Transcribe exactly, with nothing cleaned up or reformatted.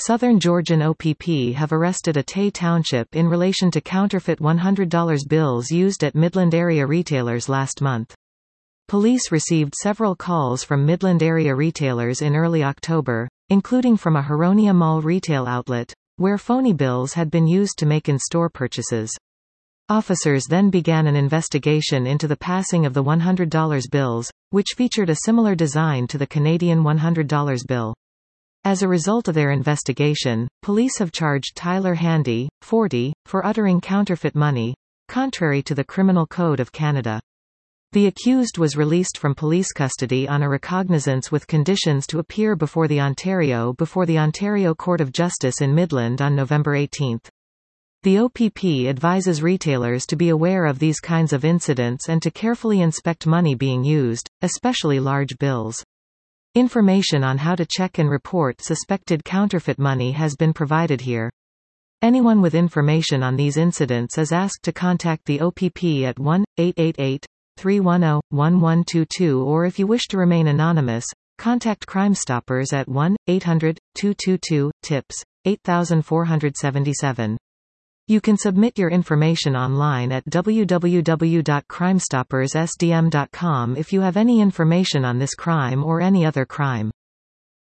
Southern Georgian O P P have arrested a Tay Township in relation to counterfeit one hundred dollar bills used at Midland area retailers last month. Police received several calls from Midland area retailers in early October, including from a Huronia Mall retail outlet, where phony bills had been used to make in-store purchases. Officers then began an investigation into the passing of the one hundred dollar bills, which featured a similar design to the Canadian one hundred dollar bill. As a result of their investigation, police have charged Tyler Handy, forty, for uttering counterfeit money, contrary to the Criminal Code of Canada. The accused was released from police custody on a recognizance with conditions to appear before the Ontario before the Ontario Court of Justice in Midland on November eighteenth. The O P P advises retailers to be aware of these kinds of incidents and to carefully inspect money being used, especially large bills. Information on how to check and report suspected counterfeit money has been provided here. Anyone with information on these incidents is asked to contact the O P P at one eight eight eight, three one zero, one one two two, or if you wish to remain anonymous, contact Crime Stoppers at one eight hundred, two two two, TIPS, eight four seven seven. You can submit your information online at w w w dot crime stoppers s d m dot com if you have any information on this crime or any other crime.